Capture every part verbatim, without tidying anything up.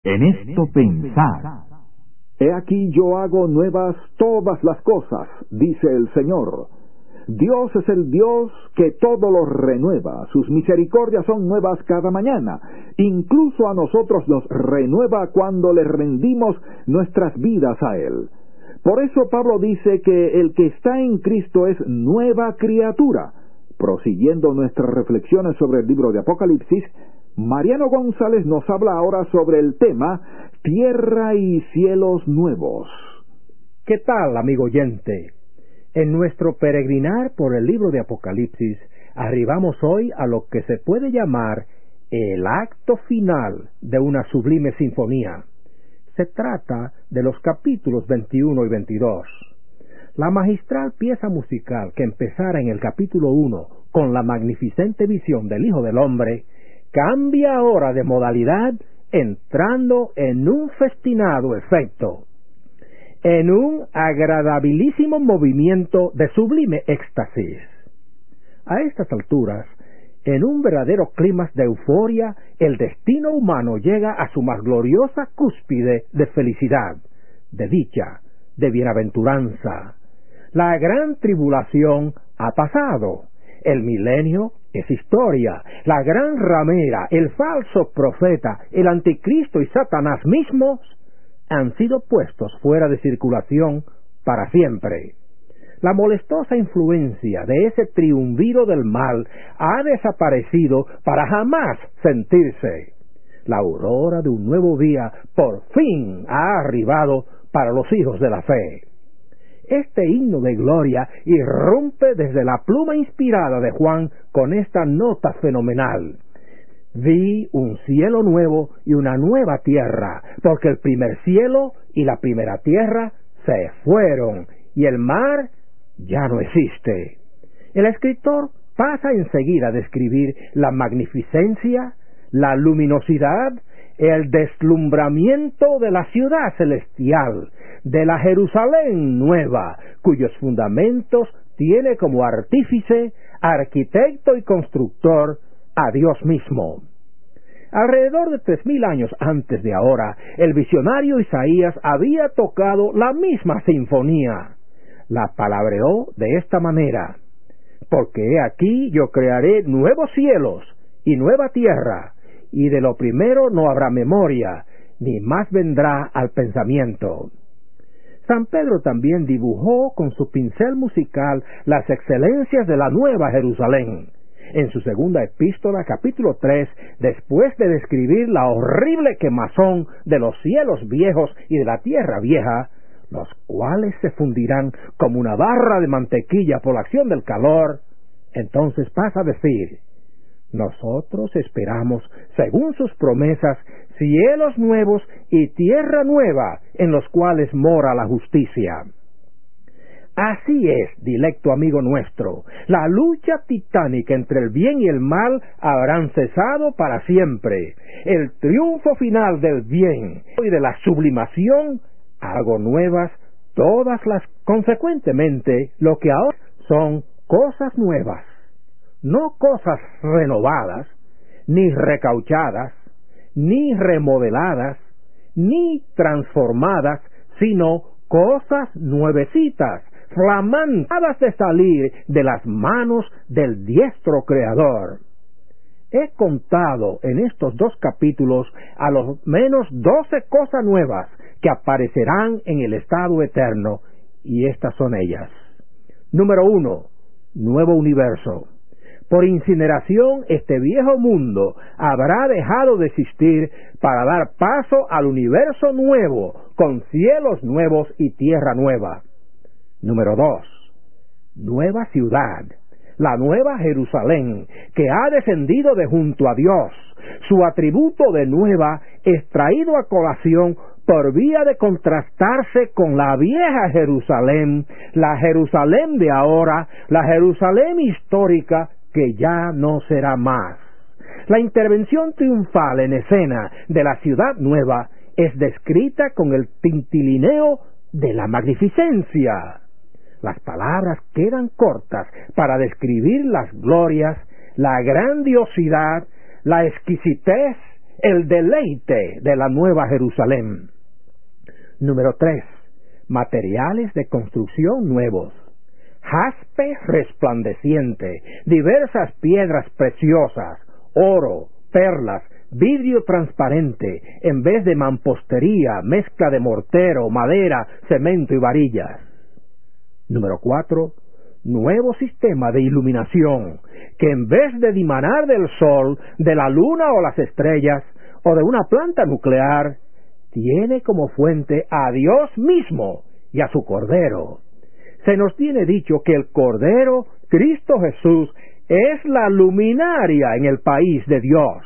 En esto pensad. He aquí yo hago nuevas todas las cosas, dice el Señor. Dios es el Dios que todo lo renueva, sus misericordias son nuevas cada mañana, incluso a nosotros nos renueva cuando le rendimos nuestras vidas a Él. Por eso Pablo dice que el que está en Cristo es nueva criatura. Prosiguiendo nuestras reflexiones sobre el libro de Apocalipsis, Mariano González nos habla ahora sobre el tema Tierra y cielos nuevos. ¿Qué tal, amigo oyente? En nuestro peregrinar por el libro de Apocalipsis, arribamos hoy a lo que se puede llamar el acto final de una sublime sinfonía. Se trata de los capítulos veintiuno y veintidós. La magistral pieza musical que empezara en el capítulo uno con la magnificente visión del Hijo del Hombre, cambia ahora de modalidad entrando en un festinado efecto, en un agradabilísimo movimiento de sublime éxtasis. A estas alturas, en un verdadero clímax de euforia, el destino humano llega a su más gloriosa cúspide de felicidad, de dicha, de bienaventuranza. La gran tribulación ha pasado. El milenio es historia. La gran ramera, el falso profeta, el anticristo y Satanás mismos han sido puestos fuera de circulación para siempre. La molestosa influencia de ese triunviro del mal ha desaparecido para jamás sentirse. La aurora de un nuevo día por fin ha arribado para los hijos de la fe. Este himno de gloria irrumpe desde la pluma inspirada de Juan con esta nota fenomenal. Vi un cielo nuevo y una nueva tierra, porque el primer cielo y la primera tierra se fueron, y el mar ya no existe. El escritor pasa enseguida a describir la magnificencia, la luminosidad, el deslumbramiento de la ciudad celestial, de la Jerusalén nueva, cuyos fundamentos tiene como artífice, arquitecto y constructor a Dios mismo. Alrededor de tres mil años antes de ahora, el visionario Isaías había tocado la misma sinfonía. La palabreó de esta manera: porque he aquí yo crearé nuevos cielos y nueva tierra, y de lo primero no habrá memoria, ni más vendrá al pensamiento. San Pedro también dibujó con su pincel musical las excelencias de la nueva Jerusalén. En su segunda epístola, capítulo tres, después de describir la horrible quemazón de los cielos viejos y de la tierra vieja, los cuales se fundirán como una barra de mantequilla por la acción del calor, entonces pasa a decir: nosotros esperamos, según sus promesas, cielos nuevos y tierra nueva, en los cuales mora la justicia. Así es, dilecto amigo nuestro, la lucha titánica entre el bien y el mal habrán cesado para siempre. El triunfo final del bien y de la sublimación, algo nuevas, todas las, consecuentemente, lo que ahora son cosas nuevas, no cosas renovadas, ni recauchadas, ni remodeladas, ni transformadas, sino cosas nuevecitas, flamantes de salir de las manos del diestro Creador. He contado en estos dos capítulos a lo menos doce cosas nuevas que aparecerán en el estado eterno, y estas son ellas. Número uno, nuevo universo. Por incineración, este viejo mundo habrá dejado de existir para dar paso al universo nuevo, con cielos nuevos y tierra nueva. Número dos, nueva ciudad, la nueva Jerusalén, que ha descendido de junto a Dios. Su atributo de nueva es traído a colación por vía de contrastarse con la vieja Jerusalén, la Jerusalén de ahora, la Jerusalén histórica, que ya no será más. La intervención triunfal en escena de la ciudad nueva es descrita con el tintilineo de la magnificencia. Las palabras quedan cortas para describir las glorias, la grandiosidad, la exquisitez el deleite de la Nueva Jerusalén. Número tres. Materiales de construcción nuevos. Jaspe resplandeciente, diversas piedras preciosas, oro, perlas, vidrio transparente, en vez de mampostería, mezcla de mortero, madera, cemento y varillas. Número cuatro. Nuevo sistema de iluminación, que en vez de dimanar del sol, de la luna o las estrellas, o de una planta nuclear, tiene como fuente a Dios mismo y a su Cordero. Se nos tiene dicho que el Cordero, Cristo Jesús, es la luminaria en el país de Dios.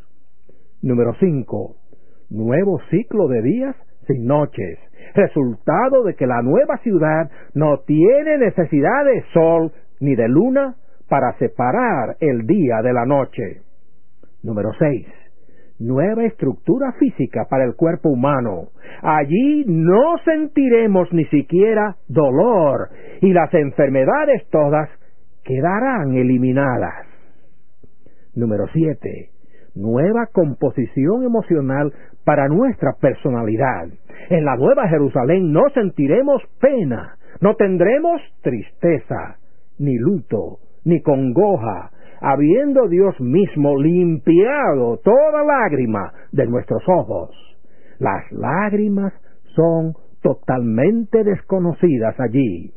Número cinco. Nuevo ciclo de días sin noches, resultado de que la nueva ciudad no tiene necesidad de sol ni de luna para separar el día de la noche. Número seis. Nueva estructura física para el cuerpo humano. Allí no sentiremos ni siquiera dolor y las enfermedades todas quedarán eliminadas. Número siete. Nueva composición emocional para nuestra personalidad. En la Nueva Jerusalén no sentiremos pena, no tendremos tristeza, ni luto, ni congoja, habiendo Dios mismo limpiado toda lágrima de nuestros ojos. Las lágrimas son totalmente desconocidas allí.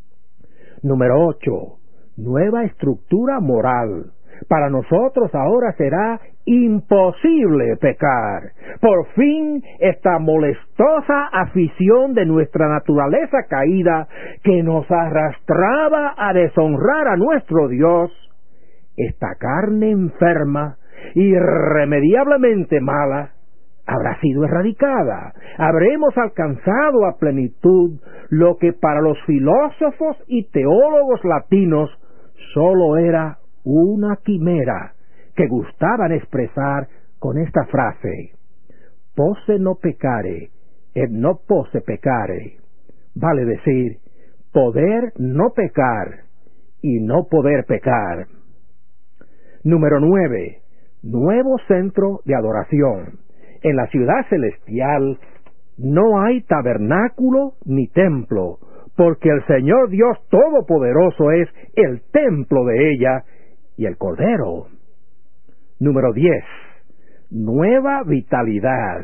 Número ocho. Nueva estructura moral. Para nosotros ahora será imposible pecar. Por fin, esta molestosa afición de nuestra naturaleza caída que nos arrastraba a deshonrar a nuestro Dios, esta carne enferma, irremediablemente mala, habrá sido erradicada. Habremos alcanzado a plenitud lo que para los filósofos y teólogos latinos sólo era una quimera, que gustaban expresar con esta frase: posse no pecare, et no posse pecare. Vale decir, poder no pecar y no poder pecar. Número nueve. Nuevo centro de adoración. En la ciudad celestial no hay tabernáculo ni templo, porque el Señor Dios Todopoderoso es el templo de ella y el Cordero. Número diez. Nueva vitalidad.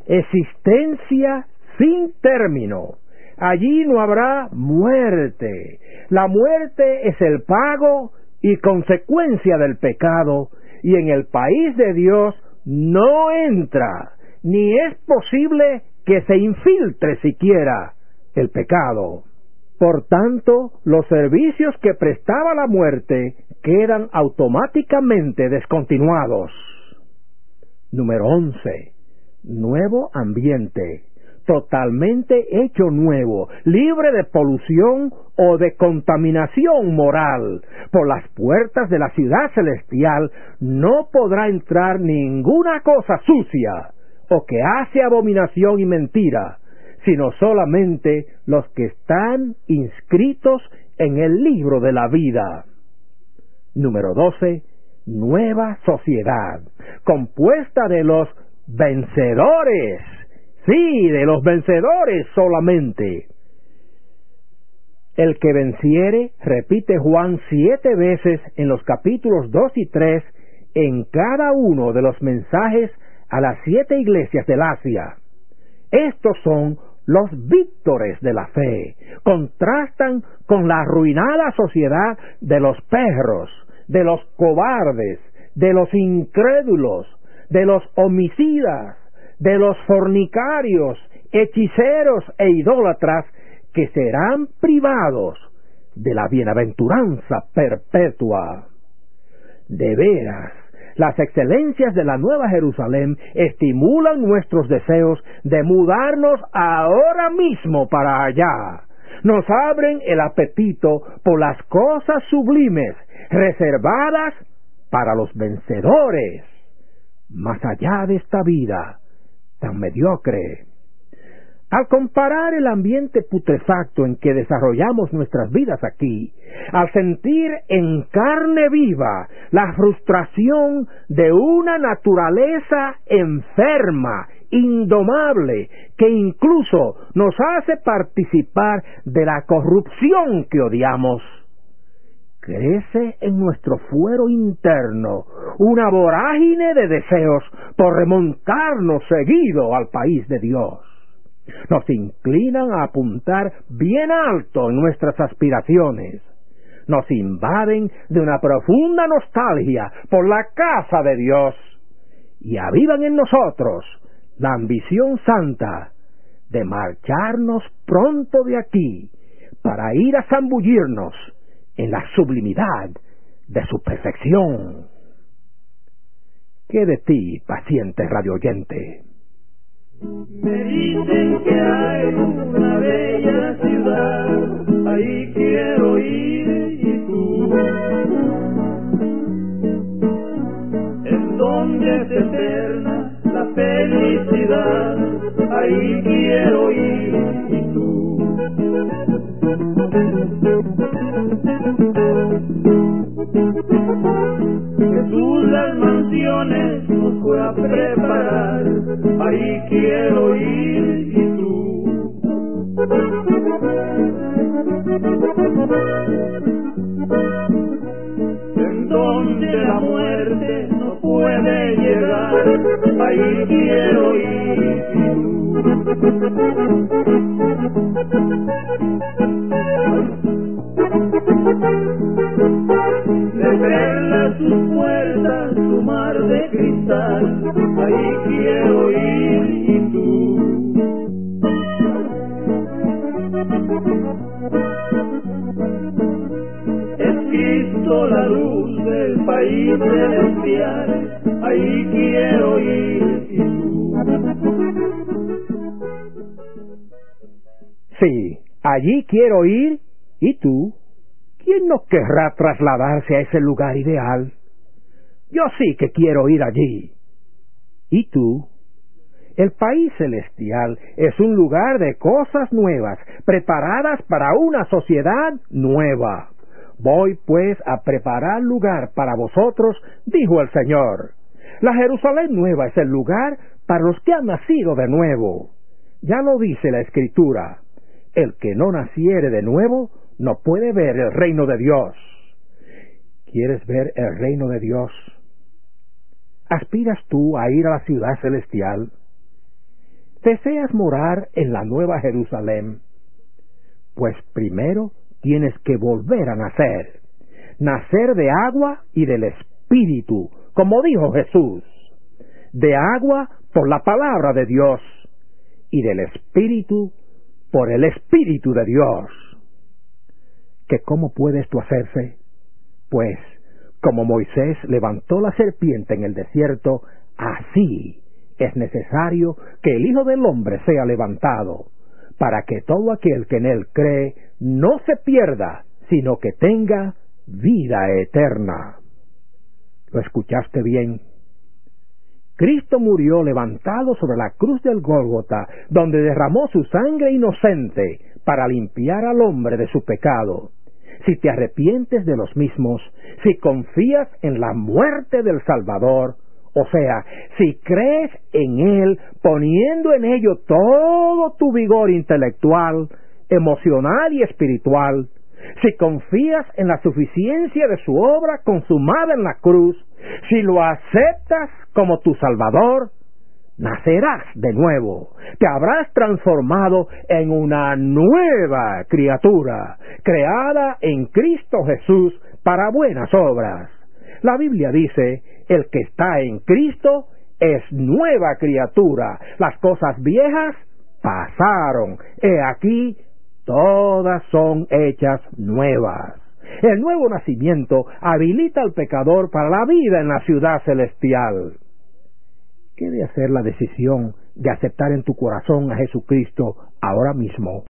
Existencia sin término. Allí no habrá muerte. La muerte es el pago y consecuencia del pecado, y en el país de Dios no entra, ni es posible que se infiltre siquiera el pecado. Por tanto, los servicios que prestaba la muerte quedan automáticamente descontinuados. Número once. Nuevo ambiente, totalmente hecho nuevo, libre de polución o de contaminación moral. Por las puertas de la ciudad celestial no podrá entrar ninguna cosa sucia o que hace abominación y mentira, sino solamente los que están inscritos en el libro de la vida. Número doce. Nueva sociedad, compuesta de los vencedores. Sí, de los vencedores solamente. El que venciere, repite Juan siete veces en los capítulos dos y tres, en cada uno de los mensajes a las siete iglesias del Asia. Estos son los víctores de la fe. Contrastan con la arruinada sociedad de los perros, de los cobardes, de los incrédulos, de los homicidas, de los fornicarios, hechiceros e idólatras, que serán privados de la bienaventuranza perpetua. De veras, las excelencias de la Nueva Jerusalén estimulan nuestros deseos de mudarnos ahora mismo para allá. Nos abren el apetito por las cosas sublimes, reservadas para los vencedores, más allá de esta vida tan mediocre. Al comparar el ambiente putrefacto en que desarrollamos nuestras vidas aquí, al sentir en carne viva la frustración de una naturaleza enferma, indomable, que incluso nos hace participar de la corrupción que odiamos, crece en nuestro fuero interno una vorágine de deseos por remontarnos seguido al país de Dios. Nos inclinan a apuntar bien alto en nuestras aspiraciones. Nos invaden de una profunda nostalgia por la casa de Dios y avivan en nosotros la ambición santa de marcharnos pronto de aquí para ir a zambullirnos en la sublimidad de su perfección. ¿Qué de ti, paciente radioyente? Me dicen que hay una bella ciudad, ahí quiero ir, y tú, en donde se eterna la felicidad, ahí quiero ir, y tú. Jesús las mansiones nos fue a preparar, ahí quiero ir, y tú. En donde la muerte no puede llegar, ahí quiero ir, y tú. De perlas sus puertas, su mar de cristal, ahí quiero ir, y tú. Es Cristo la luz del país celestial, ahí quiero ir, y tú. Sí, allí quiero ir, ¿y tú? ¿Quién no querrá trasladarse a ese lugar ideal? Yo sí que quiero ir allí. ¿Y tú? El país celestial es un lugar de cosas nuevas, preparadas para una sociedad nueva. Voy pues a preparar lugar para vosotros, dijo el Señor. La Jerusalén nueva es el lugar para los que han nacido de nuevo. Ya lo dice la Escritura: el que no naciere de nuevo no puede ver el reino de Dios. ¿Quieres ver el reino de Dios? ¿Aspiras tú a ir a la ciudad celestial? ¿Deseas morar en la nueva Jerusalén? Pues primero tienes que volver a nacer. Nacer de agua y del Espíritu, como dijo Jesús. De agua por la palabra de Dios y del Espíritu por el Espíritu de Dios. ¿Que cómo puede esto hacerse? Pues, como Moisés levantó la serpiente en el desierto, así es necesario que el Hijo del Hombre sea levantado, para que todo aquel que en él cree no se pierda, sino que tenga vida eterna. ¿Lo escuchaste bien? Cristo murió levantado sobre la cruz del Gólgota, donde derramó su sangre inocente para limpiar al hombre de su pecado. Si te arrepientes de los mismos, si confías en la muerte del Salvador, o sea, si crees en Él, poniendo en ello todo tu vigor intelectual, emocional y espiritual, si confías en la suficiencia de su obra consumada en la cruz, si lo aceptas como tu Salvador, nacerás de nuevo, te habrás transformado en una nueva criatura, creada en Cristo Jesús para buenas obras. La Biblia dice: el que está en Cristo es nueva criatura, las cosas viejas pasaron, he aquí, todas son hechas nuevas. El nuevo nacimiento habilita al pecador para la vida en la ciudad celestial. ¿Qué de hacer la decisión de aceptar en tu corazón a Jesucristo ahora mismo?